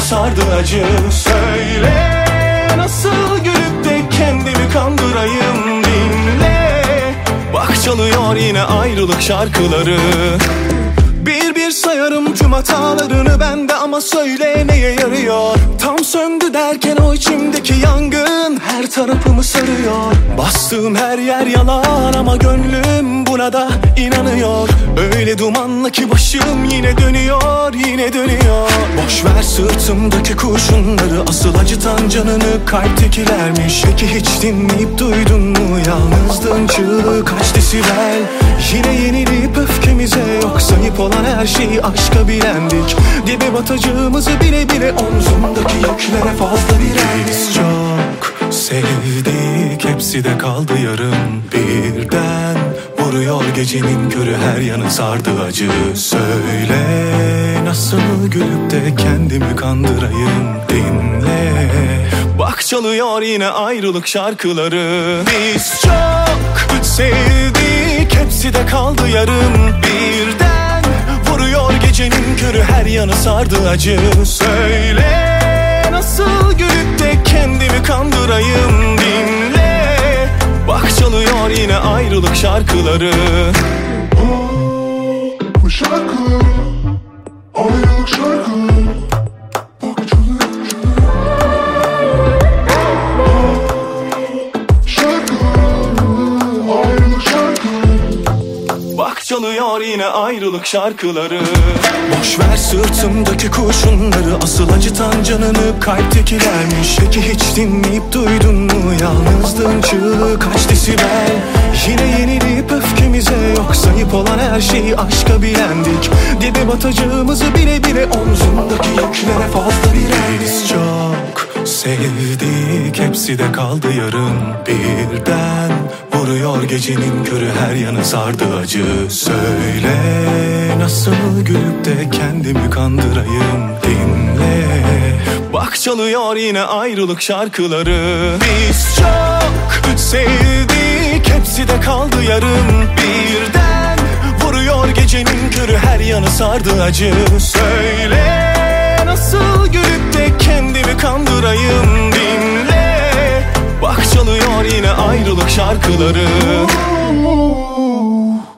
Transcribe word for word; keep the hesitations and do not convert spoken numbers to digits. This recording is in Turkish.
sardı acı. Söyle nasıl gülüp de kendimi kandırayım, dinle. Bak çalıyor yine ayrılık şarkıları. Bir bir sayarım tüm hatalarını bende, ama söyle neye yarıyor? Tam söndü derken o içimdeki yangın her tarafımı sarıyor. Bastığım her yer yalan ama gönlüm buna da inanıyor. Öyle dumanlı ki başım yine dönüyor, yine dönüyor. Boş ver sırtımdaki kurşunları, asıl acıtan canını kalptekilermiş. Peki hiç dinleyip duydun mu yalnızlığın çığlığı kaç desibel? Yine yenilip öfkemize yok sayıp olan her şeyi aşka bilendik. Dibe batacağımızı bile bile omzumdaki yüklere fazla bilendik. Biz çok sevdik, hepsi de kaldı yarım. Birden vuruyor gecenin körü, her yanı sardı acı. Söyle nasıl gülüp de kendimi kandırayım, dinle. Bak çalıyor yine ayrılık şarkıları. Biz çok sevdik, hepsi de kaldı yarım. Birden vuruyor gecenin körü, her yanı sardı acı. Söyle nasıl gülüp de kendimi kandırayım, dinle. Bak çalıyor yine ayrılık şarkıları. Bu şarkıları, ayrılık şarkıları. Bak çalıyor, çalıyor. Şarkıları, ayrılık şarkıları. Bak çalıyor yine ayrılık şarkıları. Boş ver sırtımdaki kurşunları, asıl acıtan canını kalptekilermiş. Peki hiç dinleyip duydun mu yalnızlığın çığlığı kaç desibel? Yine yenilip öfkemize yok sayıp olan her şeyi aşka bilendik. Dibe batacağımızı bile bile omzumdaki yüklere fazla bilendik. Biz çok sevdik, hepsi de kaldı yarım. Birden vuruyor gecenin körü, her yanı sardı acı. Söyle nasıl gülüp de kendimi kandırayım, dinle. Bak çalıyor yine ayrılık şarkıları. Biz çok sevdik, hepsi de kaldı yarım. Birden vuruyor gecenin körü, her yanı sardı acı. Söyle nasıl gülüp de kendimi kandırayım, dinle. Bak çalıyor yine ayrılık şarkıları.